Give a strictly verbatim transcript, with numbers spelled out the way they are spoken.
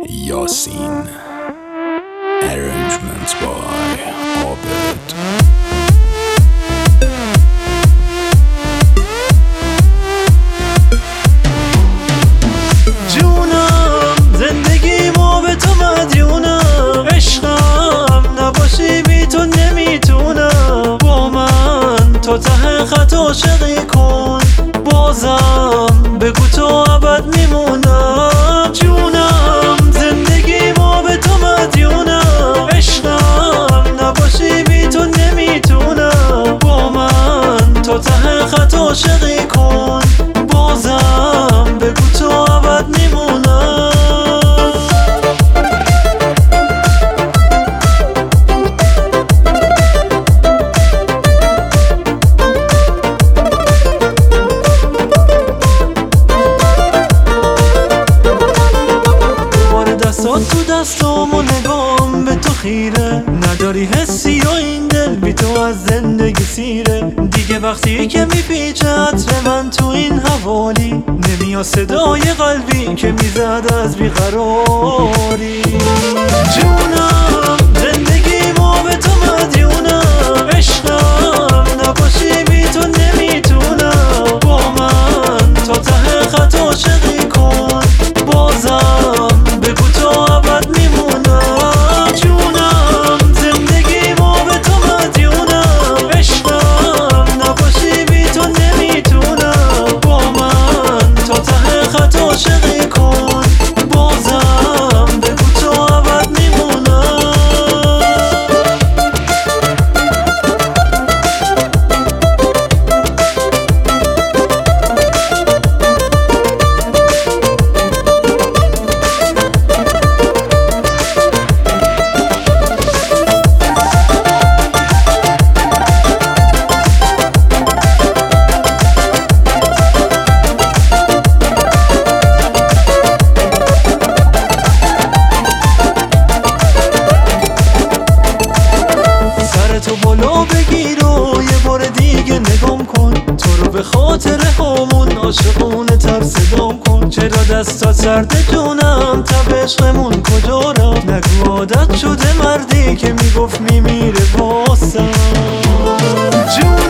Yasin. Arrangements by Abed. جونم زندگی ما به تو مدیونم، عشقم نباشی بی تو نمیتونم. با من تو ته خط عاشقی کن، بازم بگو تو ابد میمونم. جونم زندگی ما به تو مدیونم، عشقم نباشی بی تو نمیتونم. با من تو ته خط عاشقی کن، بازم بگو تو ابد میمونم. دستات تو دستام و نگام به تو خیره، نداری حسی و این دل بی تو از زندگی سیره. دیگه وقتی که میپیچه عطر من تو این حوالی، نمیاد صدای قلبی که میزد از بیقراری. جونم زندگی ما به تو مدیونم، عشقم نباشی بی تو نمیتونم. با من تو ته خط عاشقی کن، بازم بگو تو ابد میمونم. جونم زندگی ما به تو مدیونم، عشقم نباشی بی تو نمیتونم. با من تو ته خط عاشقی کن، بازم بگو تو ابد میمونم. تو بالا بگیر و یه بار دیگه نگام کن، تو رو به خاطر همون عاشقونه تر صدام کن. چرا دستا سرده جونم، تب عشقمون کجا رفت؟ نگو عادت شده مردی که میگفت میمیره واسم. جون